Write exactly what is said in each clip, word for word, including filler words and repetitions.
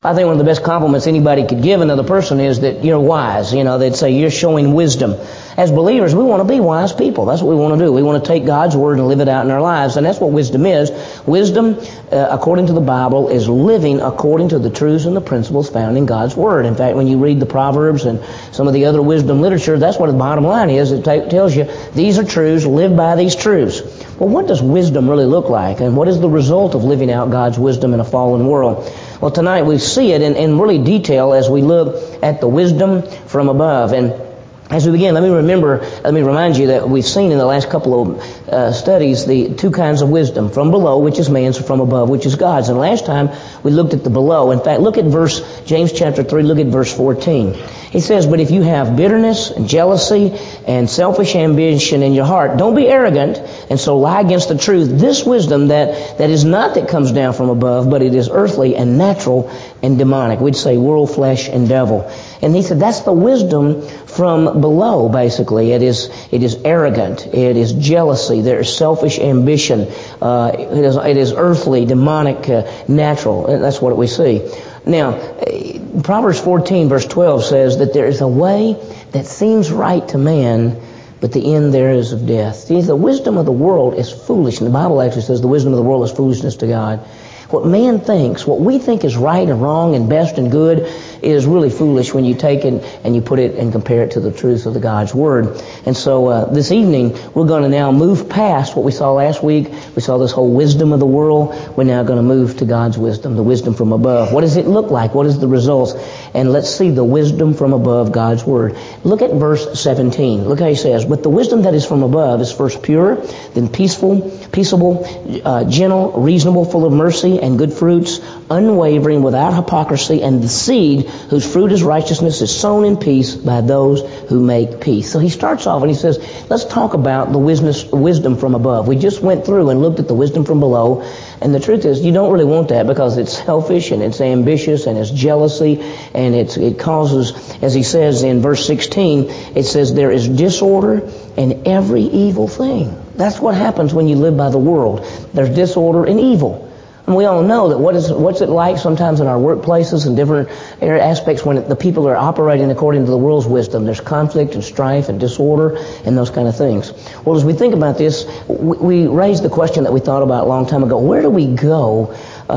I think one of the best compliments anybody could give another person is that you're wise. You know, they'd say you're showing wisdom. As believers, we want to be wise people. That's what we want to do. We want to take God's Word and live it out in our lives. And that's what wisdom is. Wisdom, uh, according to the Bible, is living according to the truths and the principles found in God's Word. In fact, when you read the Proverbs and some of the other wisdom literature, that's what the bottom line is. It t- tells you these are truths, live by these truths. Well, what does wisdom really look like? And what is the result of living out God's wisdom in a fallen world? Well, tonight we see it in, in really detail as we look at the wisdom from above. And as we begin, let me remember, let me remind you that we've seen in the last couple of uh, studies the two kinds of wisdom. From below, which is man's, from above, which is God's. And last time we looked at the below. In fact, look at verse, James chapter three, look at verse fourteen. He says, but if you have bitterness and jealousy and selfish ambition in your heart, don't be arrogant and so lie against the truth. This wisdom that, that is not that comes down from above, but it is earthly and natural and demonic. We'd say world, flesh, and devil. And he said that's the wisdom from below, basically. It is it is arrogant. It is jealousy. There is selfish ambition. Uh, it, is, it is earthly, demonic, uh, natural. And that's what we see. Now, Proverbs fourteen verse twelve says that there is a way that seems right to man, but the end there is of death. See, the wisdom of the world is foolish. And the Bible actually says the wisdom of the world is foolishness to God. What man thinks, what we think is right and wrong and best and good, is really foolish when you take it and you put it and compare it to the truth of the God's Word. And so uh, this evening, we're going to now move past what we saw last week. We saw this whole wisdom of the world. We're now going to move to God's wisdom, the wisdom from above. What does it look like? What is the results? And let's see the wisdom from above, God's Word. Look at verse seventeen. Look how he says, but the wisdom that is from above is first pure, then peaceful, peaceable, uh, gentle, reasonable, full of mercy and good fruits, unwavering, without hypocrisy, and the seed whose fruit is righteousness is sown in peace by those who make peace. So he starts off and he says, let's talk about the wisdom from above. We just went through and looked at the wisdom from below, and the truth is you don't really want that because it's selfish and it's ambitious and it's jealousy, and it's, it causes, as he says in verse sixteen, it says there is disorder in every evil thing. That's what happens when you live by the world. There's disorder and evil. And we all know that what is what's it like sometimes in our workplaces and different aspects when the people are operating according to the world's wisdom. There's conflict and strife and disorder and those kind of things. Well, as we think about this, we, we raised the question that we thought about a long time ago. Where do we go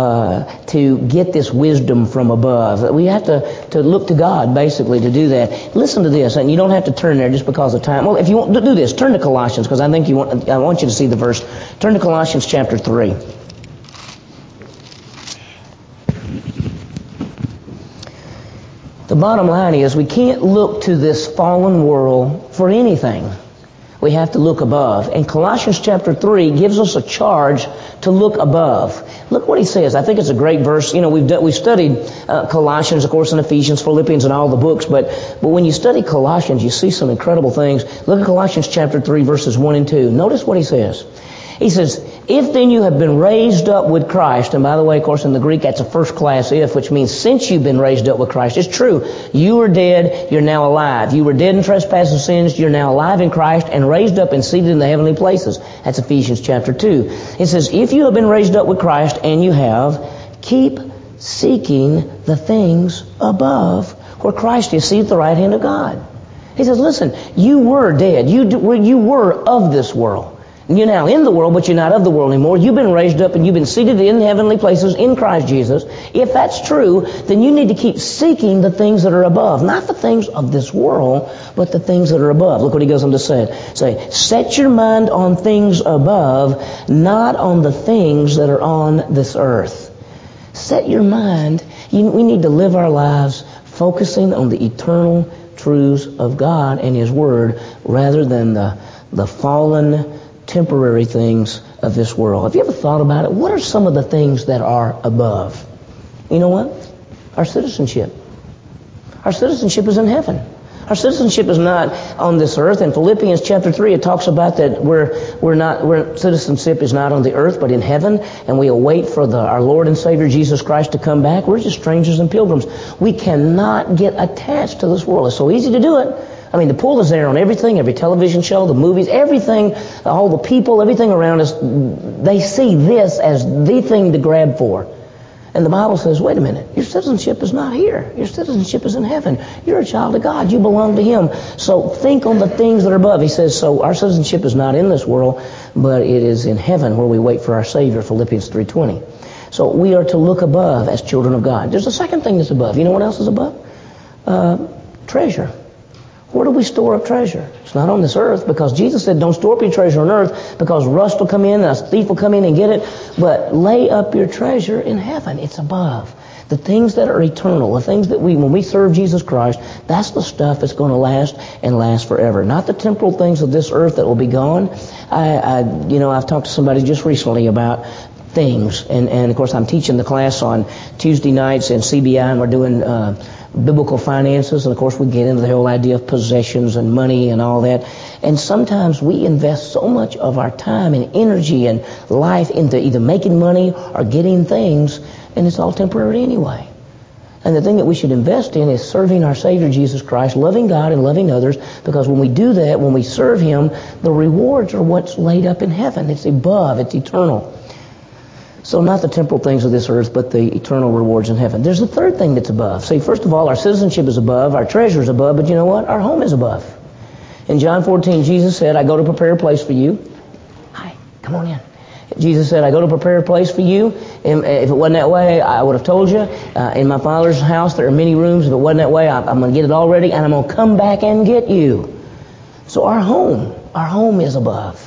uh, to get this wisdom from above? We have to, to look to God, basically, to do that. Listen to this, and you don't have to turn there just because of time. Well, if you want to do this, turn to Colossians, because I think you want, I want you to see the verse. Turn to Colossians chapter three. The bottom line is we can't look to this fallen world for anything. We have to look above. And Colossians chapter three gives us a charge to look above. Look what he says. I think it's a great verse. You know, we've done, we've studied uh, Colossians, of course, and Ephesians, Philippians, and all the books. But but when you study Colossians, you see some incredible things. Look at Colossians chapter three, verses one and two. Notice what he says. He says, if then you have been raised up with Christ, and by the way, of course, in the Greek, that's a first class if, which means since you've been raised up with Christ. It's true. You were dead, you're now alive. You were dead in trespasses and sins, you're now alive in Christ and raised up and seated in the heavenly places. That's Ephesians chapter two. It says, if you have been raised up with Christ, and you have, keep seeking the things above, where Christ is seated at the right hand of God. He says, listen, you were dead. You, you were of this world. You're now in the world, but you're not of the world anymore. You've been raised up and you've been seated in heavenly places in Christ Jesus. If that's true, then you need to keep seeking the things that are above. Not the things of this world, but the things that are above. Look what he goes on to say. Say, set your mind on things above, not on the things that are on this earth. Set your mind. You, we need to live our lives focusing on the eternal truths of God and His Word rather than the, the fallen, temporary things of this world. Have you ever thought about it? What are some of the things that are above? You know what? Our citizenship. Our citizenship is in heaven. Our citizenship is not on this earth. In Philippians chapter three, it talks about that we're we're not we're, citizenship is not on the earth, but in heaven, and we await for the our Lord and Savior Jesus Christ to come back. We're just strangers and pilgrims. We cannot get attached to this world. It's so easy to do it. I mean, the pull is there on everything, every television show, the movies, everything, all the people, everything around us. They see this as the thing to grab for. And the Bible says, wait a minute, your citizenship is not here. Your citizenship is in heaven. You're a child of God. You belong to Him. So think on the things that are above. He says, so our citizenship is not in this world, but it is in heaven where we wait for our Savior, Philippians three twenty. So we are to look above as children of God. There's a second thing that's above. You know what else is above? Uh, treasure. Where do we store up treasure? It's not on this earth, because Jesus said, don't store up your treasure on earth, because rust will come in and a thief will come in and get it. But lay up your treasure in heaven. It's above. The things that are eternal, the things that we, when we serve Jesus Christ, that's the stuff that's going to last and last forever. Not the temporal things of this earth that will be gone. I, I you know, I've talked to somebody just recently about things. And, and of course, I'm teaching the class on Tuesday nights in C B I, and we're doing uh, biblical finances. And of course, we get into the whole idea of possessions and money and all that. And sometimes we invest so much of our time and energy and life into either making money or getting things, and it's all temporary anyway. And the thing that we should invest in is serving our Savior Jesus Christ, loving God and loving others, because when we do that, when we serve Him, the rewards are what's laid up in heaven. It's above, it's eternal. So not the temporal things of this earth, but the eternal rewards in heaven. There's a third thing that's above. See, first of all, our citizenship is above, our treasure is above, but you know what? Our home is above. In John fourteen, Jesus said, I go to prepare a place for you. Hi, come on in. Jesus said, I go to prepare a place for you. And if it wasn't that way, I would have told you. Uh, in my Father's house, there are many rooms. If it wasn't that way, I, I'm going to get it all ready, and I'm going to come back and get you. So our home, our home is above.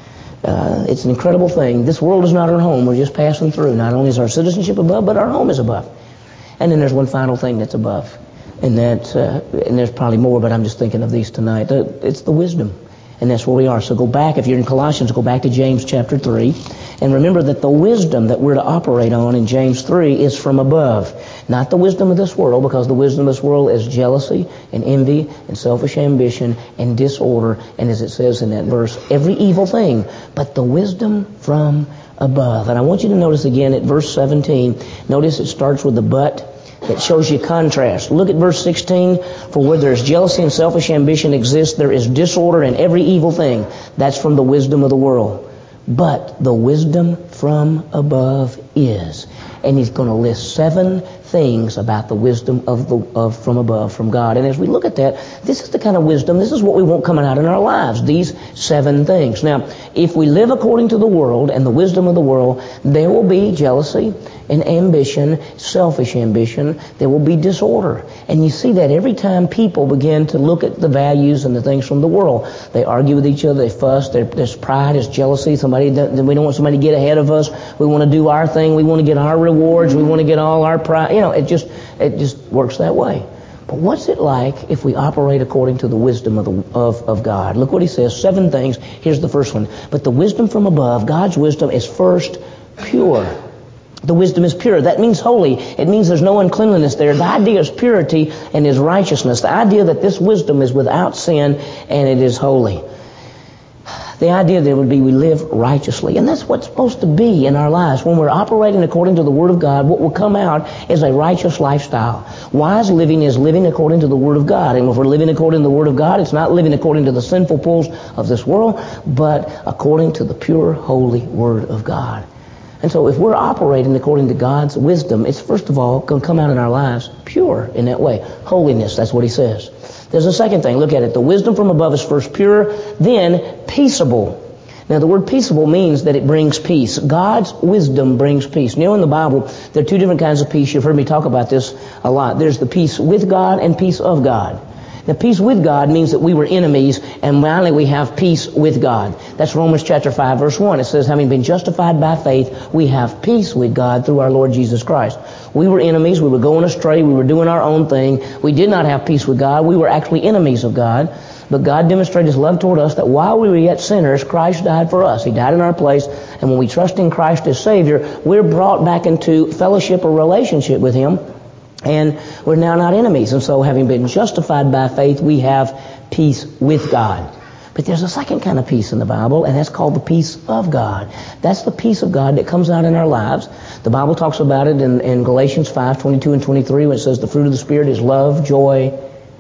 Uh, it's an incredible thing. This world is not our home. We're just passing through. Not only is our citizenship above, but our home is above. And then there's one final thing that's above. And that, uh, and there's probably more, but I'm just thinking of these tonight. Uh, it's the wisdom. And that's where we are. So go back, if you're in Colossians, go back to James chapter three. And remember that the wisdom that we're to operate on in James three is from above. Not the wisdom of this world, because the wisdom of this world is jealousy and envy and selfish ambition and disorder. And as it says in that verse, every evil thing, but the wisdom from above. And I want you to notice again at verse seventeen, notice it starts with the but. It shows you contrast. Look at verse sixteen. For where there is jealousy and selfish ambition exists, there is disorder in every evil thing. That's from the wisdom of the world. But the wisdom from above is. And he's going to list seven things about the wisdom of the of from above, from God. And as we look at that, this is the kind of wisdom, this is what we want coming out in our lives, these seven things. Now, if we live according to the world and the wisdom of the world, there will be jealousy and ambition, selfish ambition. There will be disorder. And you see that every time people begin to look at the values and the things from the world. They argue with each other, they fuss, there's pride, there's jealousy. Somebody, we don't want somebody to get ahead of us. We want to do our thing. We want to get our rewards. We want to get all our pride. You know, it just, it just works that way. But what's it like if we operate according to the wisdom of, the, of, of God? Look what he says, seven things. Here's the first one. But the wisdom from above, God's wisdom, is first pure. The wisdom is pure. That means holy. It means there's no uncleanliness there. The idea is purity and is righteousness. The idea that this wisdom is without sin and it is holy. The idea there would be we live righteously. And that's what's supposed to be in our lives. When we're operating according to the Word of God, what will come out is a righteous lifestyle. Wise living is living according to the Word of God. And if we're living according to the Word of God, it's not living according to the sinful pulls of this world, but according to the pure, holy Word of God. And so if we're operating according to God's wisdom, it's first of all going to come out in our lives pure in that way. Holiness, that's what he says. There's a second thing. Look at it. The wisdom from above is first pure, then peaceable. Now the word peaceable means that it brings peace. God's wisdom brings peace. You know, in the Bible, there are two different kinds of peace. You've heard me talk about this a lot. There's the peace with God and peace of God. Now, peace with God means that we were enemies, and finally we have peace with God. That's Romans chapter five, verse one. It says, having been justified by faith, we have peace with God through our Lord Jesus Christ. We were enemies. We were going astray. We were doing our own thing. We did not have peace with God. We were actually enemies of God. But God demonstrated His love toward us that while we were yet sinners, Christ died for us. He died in our place. And when we trust in Christ as Savior, we're brought back into fellowship or relationship with Him. And we're now not enemies. And so having been justified by faith, we have peace with God. But there's a second kind of peace in the Bible, and that's called the peace of God. That's the peace of God that comes out in our lives. The Bible talks about it in, in Galatians five, twenty-two and twenty-three, when it says the fruit of the Spirit is love, joy,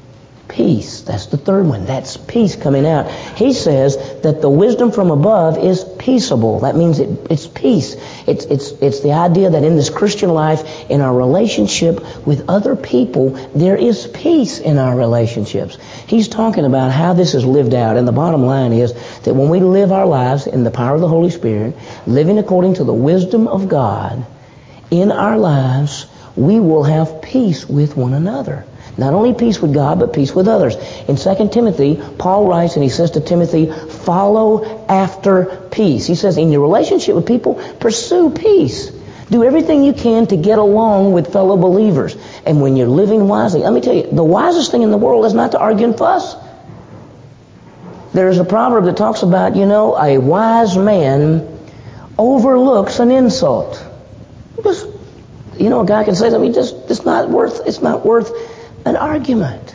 peace. That's the third one. That's peace coming out. He says that the wisdom from above is peaceable. That means it, it's peace. It's, it's, it's the idea that in this Christian life, in our relationship with other people, there is peace in our relationships. He's talking about how this is lived out. And the bottom line is that when we live our lives in the power of the Holy Spirit, living according to the wisdom of God in our lives, we will have peace with one another. Not only peace with God, but peace with others. In Second Timothy, Paul writes and he says to Timothy, follow after peace. He says, in your relationship with people, pursue peace. Do everything you can to get along with fellow believers. And when you're living wisely, let me tell you, the wisest thing in the world is not to argue and fuss. There's a proverb that talks about, you know, a wise man overlooks an insult. Just, you know, a guy can say to me, just, it's not worth, it's not worth an argument.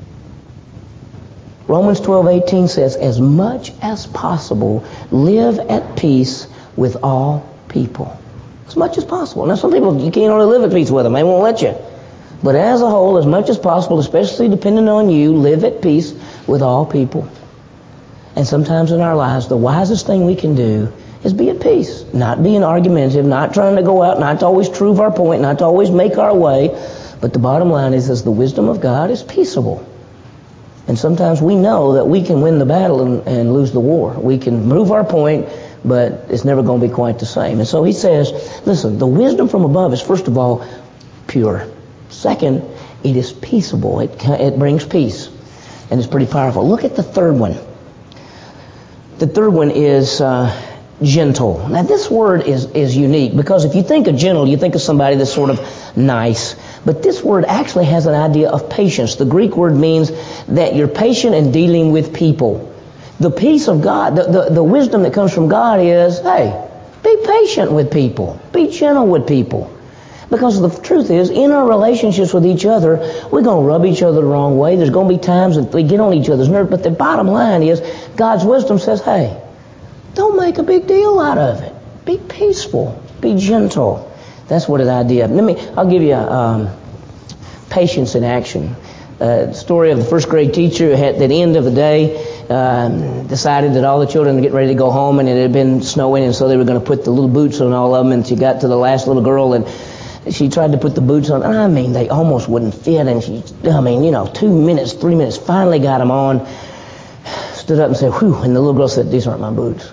Romans twelve eighteen says, as much as possible, live at peace with all people. As much as possible. Now, some people, you can't only live at peace with them. They won't let you. But as a whole, as much as possible, especially depending on you, live at peace with all people. And sometimes in our lives, the wisest thing we can do is be at peace. Not being argumentative, not trying to go out, not to always prove our point, not to always make our way. But the bottom line is, is the wisdom of God is peaceable. And sometimes we know that we can win the battle and, and lose the war. We can prove our point, but it's never going to be quite the same. And so he says, listen, the wisdom from above is, first of all, pure. Second, it is peaceable. It, it brings peace. And it's pretty powerful. Look at the third one. The third one is uh, gentle. Now, this word is, is unique because if you think of gentle, you think of somebody that's sort of nice. But this word actually has an idea of patience. The Greek word means that you're patient in dealing with people. The peace of God, the, the, the wisdom that comes from God is, hey, be patient with people. Be gentle with people. Because the truth is, in our relationships with each other, we're going to rub each other the wrong way. There's going to be times that we get on each other's nerves. But the bottom line is, God's wisdom says, hey, don't make a big deal out of it. Be peaceful. Be gentle. That's what an idea. Let me. I'll give you um, patience in action. Uh, the story of the first grade teacher who had, at the end of the day, um, decided that all the children were getting ready to go home, and it had been snowing, and so they were going to put the little boots on all of them. And she got to the last little girl, and she tried to put the boots on. And I mean, they almost wouldn't fit. And she, I mean, you know, two minutes, three minutes, finally got them on. Stood up and said, "Whew!" And the little girl said, "These aren't my boots."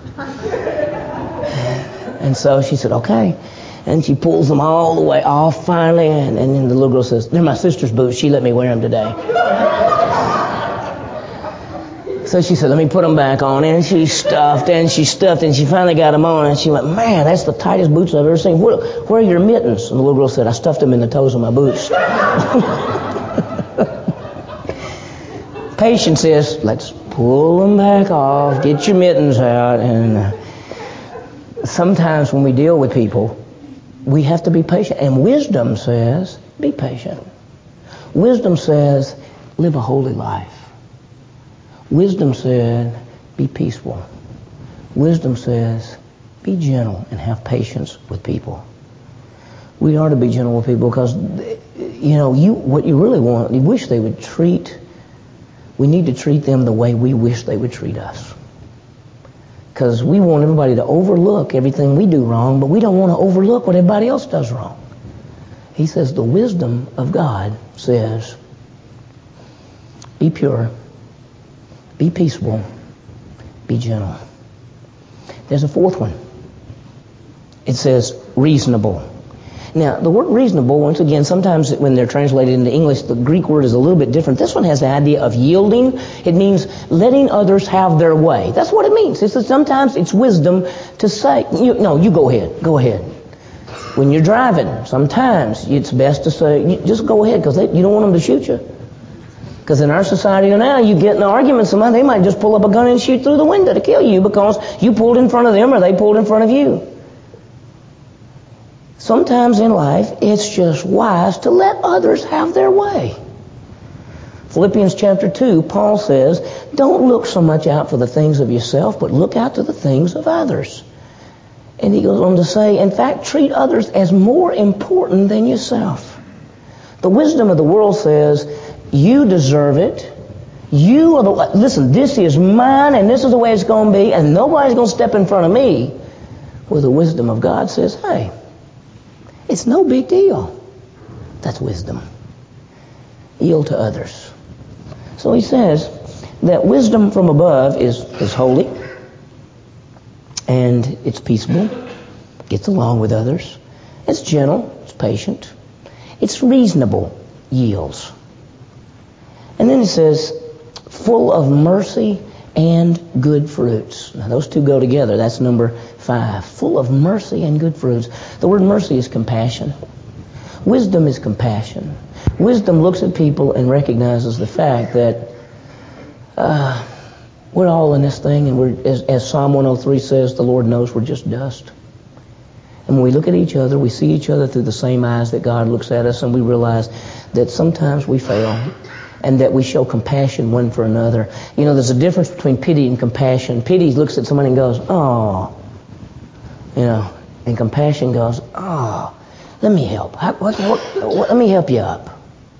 And so she said, "Okay." And she pulls them all the way off finally, and, and then the little girl says, "They're my sister's boots. She let me wear them today." So she said, "Let me put them back on." And she stuffed and she stuffed and she finally got them on. And she went, "Man, that's the tightest boots I've ever seen. Where, where are your mittens?" And the little girl said, "I stuffed them in the toes of my boots." Patience is, let's pull them back off, get your mittens out. And uh, sometimes when we deal with people, we have to be patient. And wisdom says, be patient. Wisdom says, live a holy life. Wisdom said, be peaceful. Wisdom says, be gentle and have patience with people. We are to be gentle with people because, you know, you what you really want, you wish they would treat, we need to treat them the way we wish they would treat us. Because we want everybody to overlook everything we do wrong, but we don't want to overlook what everybody else does wrong. He says the wisdom of God says, be pure, be peaceable, be gentle. There's a fourth one. It says reasonable. Now, the word reasonable, once again, sometimes when they're translated into English, the Greek word is a little bit different. This one has the idea of yielding. It means letting others have their way. That's what it means. It's that sometimes it's wisdom to say, you, no, you go ahead, go ahead. When you're driving, sometimes it's best to say, you, just go ahead, because you don't want them to shoot you. Because in our society now, you get in an argument with somebody, they might just pull up a gun and shoot through the window to kill you because you pulled in front of them or they pulled in front of you. Sometimes in life, it's just wise to let others have their way. Philippians chapter two, Paul says, don't look so much out for the things of yourself, but look out to the things of others. And he goes on to say, in fact, treat others as more important than yourself. The wisdom of the world says, you deserve it, You are the, listen, this is mine and this is the way it's going to be and nobody's going to step in front of me. Well, the wisdom of God says, hey, it's no big deal. That's wisdom. Yield to others. So he says that wisdom from above is, is holy and it's peaceable, gets along with others. It's gentle, it's patient, it's reasonable, yields. And then he says, full of mercy and good fruits. Now those two go together. That's number five. Full of mercy and good fruits. The word mercy is compassion. Wisdom is compassion. Wisdom looks at people and recognizes the fact that uh, we're all in this thing, and we're, as, as Psalm one oh three says, the Lord knows we're just dust. And when we look at each other, we see each other through the same eyes that God looks at us, and we realize that sometimes we fail and that we show compassion one for another. You know, there's a difference between pity and compassion. Pity looks at somebody and goes, oh, you know, and compassion goes, oh, let me help. How, what, what, what, let me help you up.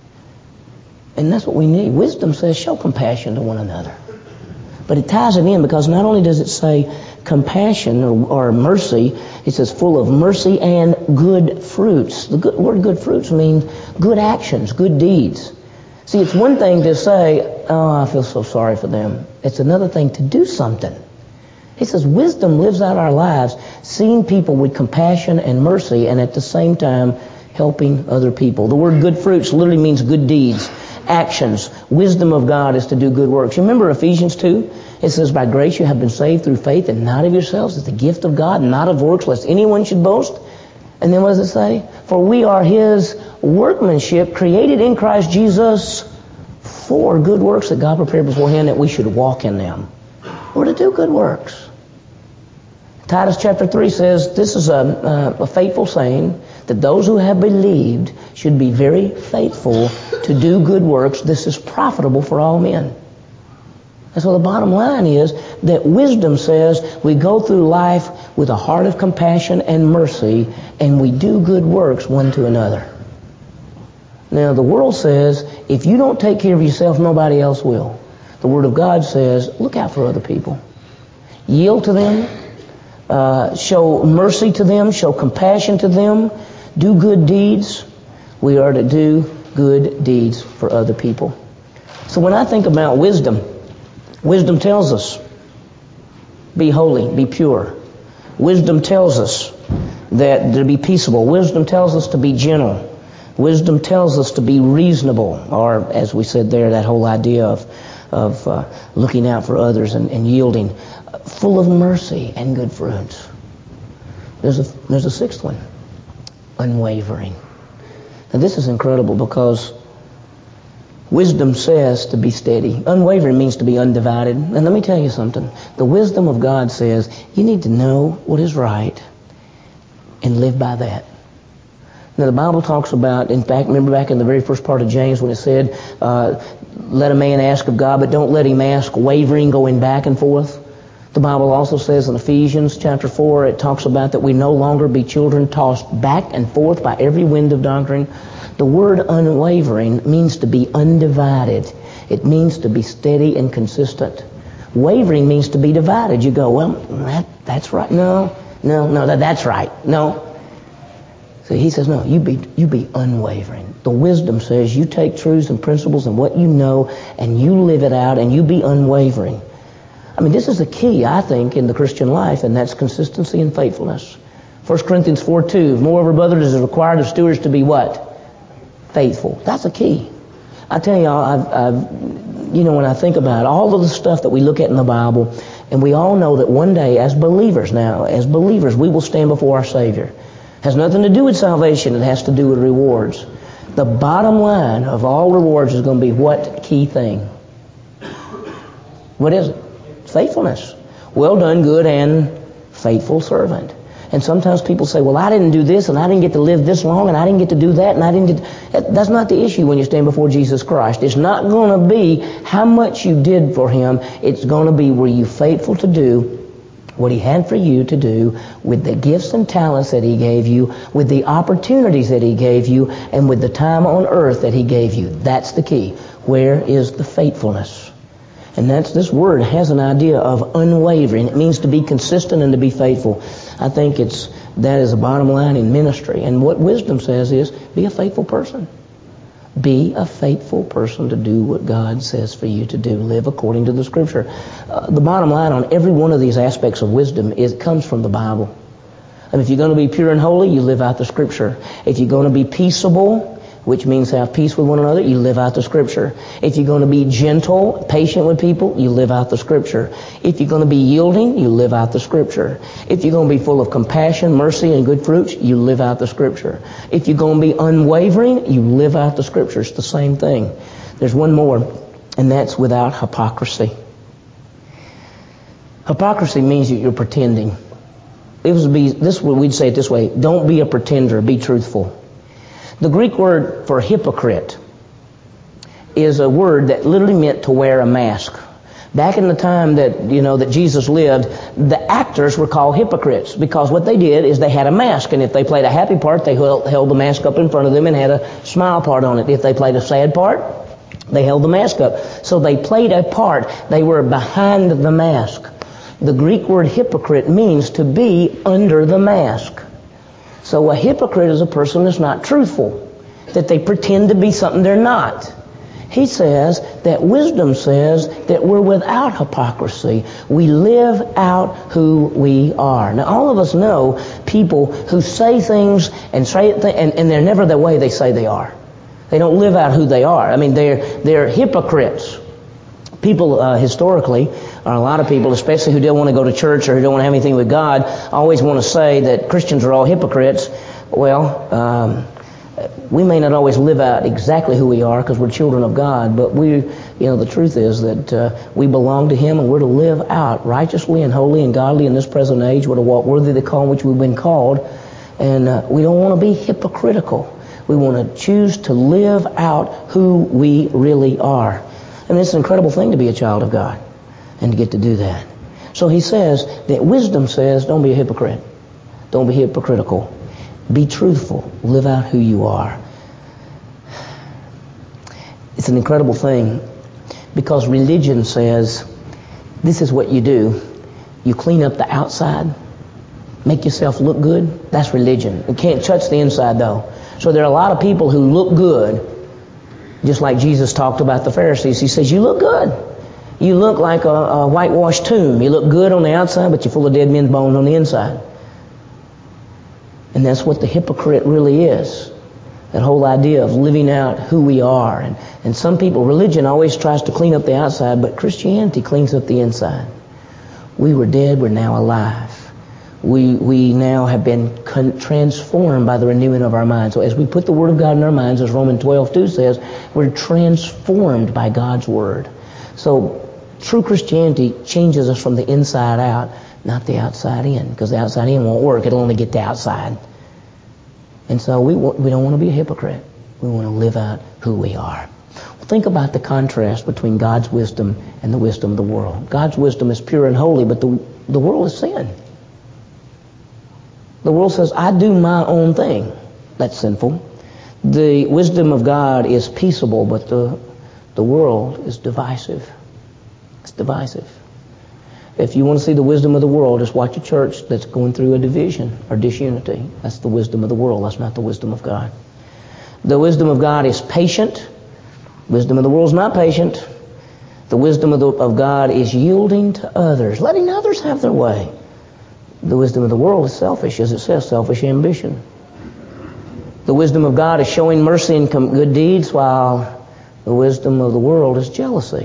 And that's what we need. Wisdom says show compassion to one another. But it ties it in because not only does it say compassion or, or mercy, it says full of mercy and good fruits. The good, word good fruits means good actions, good deeds. See, it's one thing to say, oh, I feel so sorry for them. It's another thing to do something. He says wisdom lives out our lives, seeing people with compassion and mercy and at the same time helping other people. The word good fruits literally means good deeds, actions. Wisdom of God is to do good works. You remember Ephesians two? It says, by grace you have been saved through faith and not of yourselves. It's the gift of God, not of works, lest anyone should boast. And then what does it say? For we are His workmanship, created in Christ Jesus for good works that God prepared beforehand that we should walk in them. We're to do good works. Titus chapter three says, this is a, a faithful saying, that those who have believed should be very faithful to do good works. This is profitable for all men. And so the bottom line is that wisdom says we go through life with a heart of compassion and mercy, and we do good works one to another. Now, the world says, if you don't take care of yourself, nobody else will. The Word of God says, look out for other people. Yield to them. Uh, show mercy to them. Show compassion to them. Do good deeds. We are to do good deeds for other people. So when I think about wisdom, wisdom tells us, be holy, be pure. Wisdom tells us that to be peaceable. Wisdom tells us to be gentle. Wisdom tells us to be reasonable, or as we said there, that whole idea of of uh, looking out for others and, and yielding, uh, full of mercy and good fruits. There's a there's a sixth one, unwavering. Now this is incredible because wisdom says to be steady. Unwavering means to be undivided. And let me tell you something. The wisdom of God says you need to know what is right and live by that. Now the Bible talks about, in fact, remember back in the very first part of James when it said, uh, let a man ask of God, but don't let him ask wavering, going back and forth. The Bible also says in Ephesians chapter four, it talks about that we no longer be children tossed back and forth by every wind of doctrine. The word unwavering means to be undivided. It means to be steady and consistent. Wavering means to be divided. You go, well, that, that's right. No, no, no, that, that's right. No. So he says, no, you be you be unwavering. The wisdom says you take truths and principles and what you know and you live it out and you be unwavering. I mean, this is the key, I think, in the Christian life, and that's consistency and faithfulness. First Corinthians four two, moreover, brothers, it is required of stewards to be what? Faithful. That's a key. I tell you, I've, I've, you know, when I think about all of the stuff that we look at in the Bible, and we all know that one day, as believers now, as believers, we will stand before our Savior. It has nothing to do with salvation. It has to do with rewards. The bottom line of all rewards is going to be what key thing? What is it? Faithfulness. Well done, good and faithful servant. And sometimes people say, well, I didn't do this, and I didn't get to live this long, and I didn't get to do that, and I didn't get... That's not the issue when you stand before Jesus Christ. It's not going to be how much you did for Him. It's going to be, were you faithful to do what He had for you to do with the gifts and talents that He gave you, with the opportunities that He gave you, and with the time on earth that He gave you. That's the key. Where is the faithfulness? And that's, this word has an idea of unwavering. It means to be consistent and to be faithful. I think it's, that is the bottom line in ministry. And what wisdom says is, be a faithful person. Be a faithful person to do what God says for you to do. Live according to the Scripture. Uh, the bottom line on every one of these aspects of wisdom is, it comes from the Bible. And if you're going to be pure and holy, you live out the Scripture. If you're going to be peaceable, which means have peace with one another, you live out the Scripture. If you're going to be gentle, patient with people, you live out the Scripture. If you're going to be yielding, you live out the Scripture. If you're going to be full of compassion, mercy, and good fruits, you live out the Scripture. If you're going to be unwavering, you live out the Scripture. It's the same thing. There's one more, and that's without hypocrisy. Hypocrisy means that you're pretending. It would be, this, we'd say it this way, don't be a pretender, be truthful. The Greek word for hypocrite is a word that literally meant to wear a mask. Back in the time that, you know, that Jesus lived, the actors were called hypocrites because what they did is they had a mask, and if they played a happy part, they held, held the mask up in front of them and had a smile part on it. If they played a sad part, they held the mask up. So they played a part. They were behind the mask. The Greek word hypocrite means to be under the mask. So a hypocrite is a person that's not truthful, that they pretend to be something they're not. He says that wisdom says that we're without hypocrisy. We live out who we are. Now, all of us know people who say things and say th- and, and they're never the way they say they are. They don't live out who they are. I mean, they're they're hypocrites. People uh, historically, or a lot of people, especially who don't want to go to church or who don't want to have anything with God, always want to say that Christians are all hypocrites. Well, um, we may not always live out exactly who we are because we're children of God, but we, you know, the truth is that uh, we belong to Him, and we're to live out righteously and holy and godly in this present age. We're to walk worthy of the call in which we've been called, and uh, we don't want to be hypocritical. We want to choose to live out who we really are. And it's an incredible thing to be a child of God and to get to do that. So he says that wisdom says, don't be a hypocrite. Don't be hypocritical. Be truthful. Live out who you are. It's an incredible thing because religion says this is what you do. You clean up the outside, make yourself look good. That's religion. You can't touch the inside though. So there are a lot of people who look good, just like Jesus talked about the Pharisees. He says, you look good. You look like a, a whitewashed tomb. You look good on the outside, but you're full of dead men's bones on the inside. And that's what the hypocrite really is. That whole idea of living out who we are. And, and some people, religion always tries to clean up the outside, but Christianity cleans up the inside. We were dead, we're now alive. We we now have been con- transformed by the renewing of our minds. So as we put the Word of God in our minds, as Romans twelve two says, we're transformed by God's Word. So true Christianity changes us from the inside out, not the outside in, because the outside in won't work. It'll only get the outside. And so we we don't want to be a hypocrite. We want to live out who we are. Well, think about the contrast between God's wisdom and the wisdom of the world. God's wisdom is pure and holy, but the the world is sin. The world says, I do my own thing. That's sinful. The wisdom of God is peaceable, but the the world is divisive. It's divisive. If you want to see the wisdom of the world, just watch a church that's going through a division or disunity. That's the wisdom of the world. That's not the wisdom of God. The wisdom of God is patient. Wisdom of the world is not patient. The wisdom of, the, of God is yielding to others, letting others have their way. The wisdom of the world is selfish, as it says, selfish ambition. The wisdom of God is showing mercy and good deeds, while the wisdom of the world is jealousy.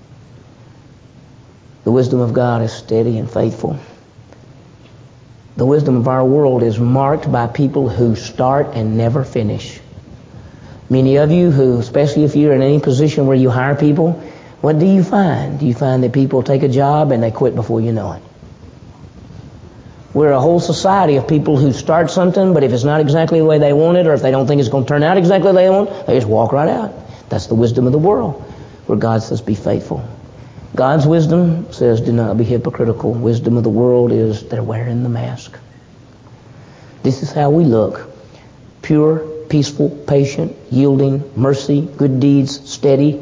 The wisdom of God is steady and faithful. The wisdom of our world is marked by people who start and never finish. Many of you who, especially if you're in any position where you hire people, what do you find? Do you find that people take a job and they quit before you know it? We're a whole society of people who start something, but if it's not exactly the way they want it, or if they don't think it's going to turn out exactly the way they want, they just walk right out. That's the wisdom of the world, where God says, be faithful. God's wisdom says, do not be hypocritical. Wisdom of the world is they're wearing the mask. This is how we look. Pure, peaceful, patient, yielding, mercy, good deeds, steady,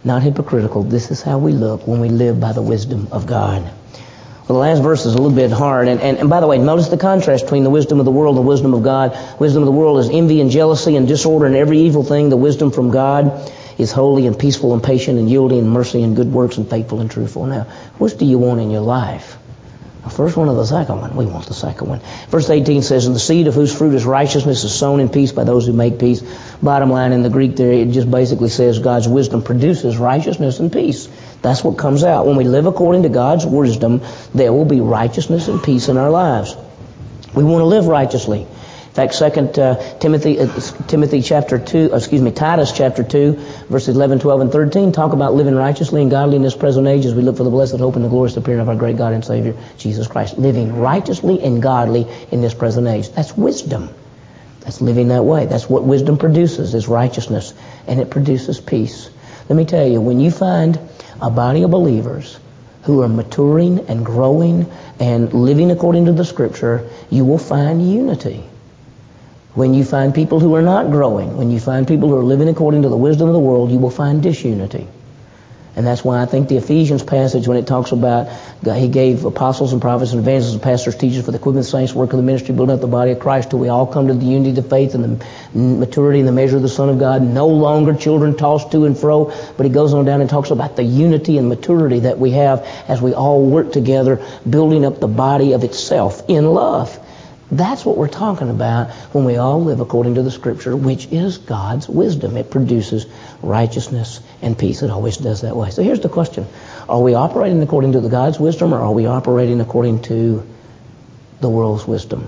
not hypocritical. This is how we look when we live by the wisdom of God. Well, the last verse is a little bit hard. And, and, and by the way, notice the contrast between the wisdom of the world and the wisdom of God. Wisdom of the world is envy and jealousy and disorder and every evil thing. The wisdom from God is holy and peaceful and patient and yielding and mercy and good works and faithful and truthful. Now, which do you want in your life? The first one or the second one? We want the second one. Verse eighteen says, and the seed of whose fruit is righteousness is sown in peace by those who make peace. Bottom line in the Greek there, it just basically says God's wisdom produces righteousness and peace. That's what comes out. When we live according to God's wisdom, there will be righteousness and peace in our lives. We want to live righteously. In fact, Second uh, Timothy, uh, Timothy chapter two, excuse me, Titus chapter two, verses eleven, twelve, and thirteen talk about living righteously and godly in this present age as we look for the blessed hope and the glorious appearing of our great God and Savior, Jesus Christ. Living righteously and godly in this present age. That's wisdom. That's living that way. That's what wisdom produces, is righteousness, and it produces peace. Let me tell you, when you find a body of believers who are maturing and growing and living according to the Scripture, you will find unity. When you find people who are not growing, when you find people who are living according to the wisdom of the world, you will find disunity. And that's why I think the Ephesians passage, when it talks about God, He gave apostles and prophets and evangelists and pastors, teachers for the equipment of the saints, work of the ministry, building up the body of Christ till we all come to the unity of the faith and the maturity and the measure of the Son of God, no longer children tossed to and fro. But he goes on down and talks about the unity and maturity that we have as we all work together, building up the body of itself in love. That's what we're talking about when we all live according to the Scripture, which is God's wisdom. It produces righteousness and peace. It always does that way. So here's the question. Are we operating according to the God's wisdom, or are we operating according to the world's wisdom?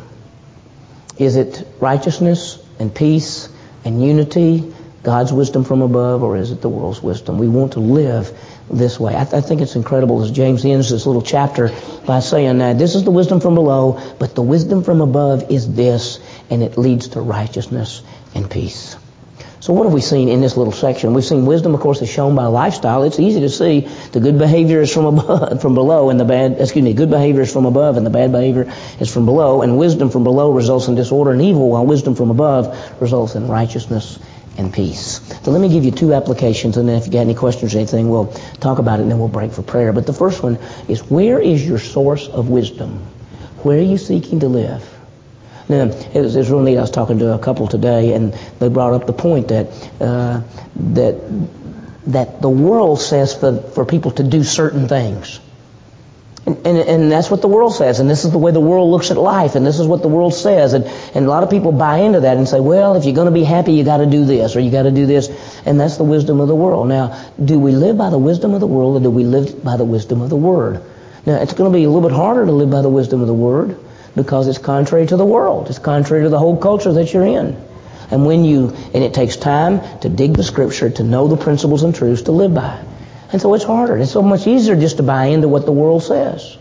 Is it righteousness and peace and unity, God's wisdom from above, or is it the world's wisdom? We want to live this way. I, th- I think it's incredible as James ends this little chapter by saying that this is the wisdom from below, but the wisdom from above is this, and it leads to righteousness and peace. So what have we seen in this little section? We've seen wisdom, of course, is shown by lifestyle. It's easy to see the good behavior is from above, from below, and the bad, excuse me, good behavior is from above, and the bad behavior is from below. And wisdom from below results in disorder and evil, while wisdom from above results in righteousness and peace. So let me give you two applications, and then if you got any questions or anything, we'll talk about it, and then we'll break for prayer. But the first one is, where is your source of wisdom? Where are you seeking to live? Now, it was, it was real neat. I was talking to a couple today, and they brought up the point that uh, that that the world says for, for people to do certain things. And, and, and that's what the world says, and this is the way the world looks at life, and this is what the world says, and, and a lot of people buy into that and say, well, if you're going to be happy, you got to do this, or you got to do this, and that's the wisdom of the world. Now, do we live by the wisdom of the world, or do we live by the wisdom of the Word? Now, it's going to be a little bit harder to live by the wisdom of the Word, because it's contrary to the world. It's contrary to the whole culture that you're in. And when you, and it takes time to dig the Scripture, to know the principles and truths to live by. And so it's harder. It's so much easier just to buy into what the world says.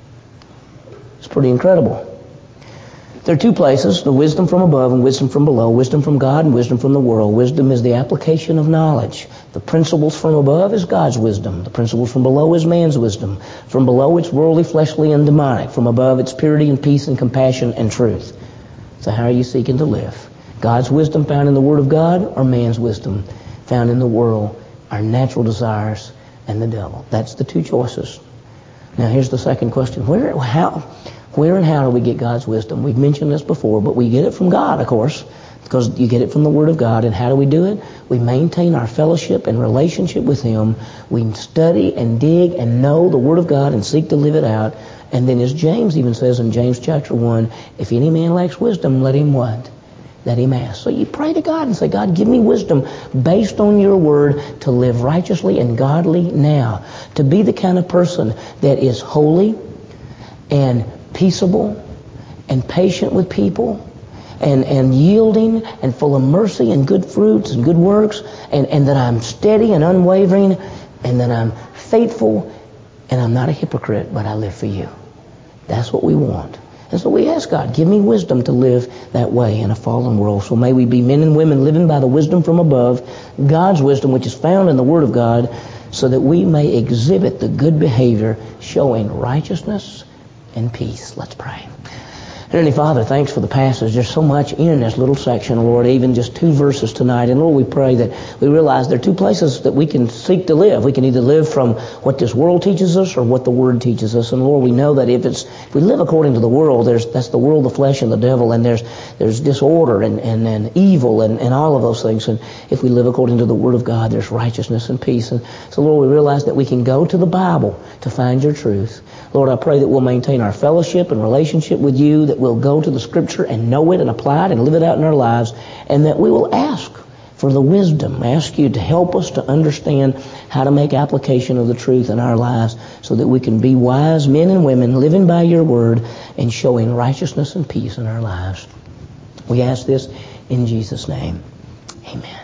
It's pretty incredible. There are two places, the wisdom from above and wisdom from below, wisdom from God and wisdom from the world. Wisdom is the application of knowledge. The principles from above is God's wisdom. The principles from below is man's wisdom. From below it's worldly, fleshly, and demonic. From above it's purity and peace and compassion and truth. So how are you seeking to live? God's wisdom found in the Word of God, or man's wisdom found in the world, our natural desires, and the devil? That's the two choices. Now here's the second question. Where, how, where and how do we get God's wisdom? We've mentioned this before, but we get it from God, of course, because you get it from the Word of God. And how do we do it? We maintain our fellowship and relationship with Him. We study and dig and know the Word of God and seek to live it out. And then as James even says in James chapter one, if any man lacks wisdom, let him what? Let him ask. So you pray to God and say, God, give me wisdom based on your Word to live righteously and godly now. To be the kind of person that is holy and peaceable and patient with people and, and yielding and full of mercy and good fruits and good works, and, and that I'm steady and unwavering, and that I'm faithful, and I'm not a hypocrite, but I live for you. That's what we want. And so we ask God, give me wisdom to live that way in a fallen world. So may we be men and women living by the wisdom from above, God's wisdom which is found in the Word of God, so that we may exhibit the good behavior showing righteousness and peace. Let's pray. Heavenly Father, thanks for the passage. There's so much in this little section, Lord, even just two verses tonight. And Lord, we pray that we realize there are two places that we can seek to live. We can either live from what this world teaches us or what the Word teaches us. And Lord, we know that if it's if we live according to the world, there's that's the world, the flesh, and the devil, and there's there's disorder and, and, and evil and, and all of those things. And if we live according to the Word of God, there's righteousness and peace. And so, Lord, we realize that we can go to the Bible to find your truth. Lord, I pray that we'll maintain our fellowship and relationship with you, that we'll go to the Scripture and know it and apply it and live it out in our lives, and that we will ask for the wisdom, ask you to help us to understand how to make application of the truth in our lives so that we can be wise men and women living by your word and showing righteousness and peace in our lives. We ask this in Jesus' name. Amen.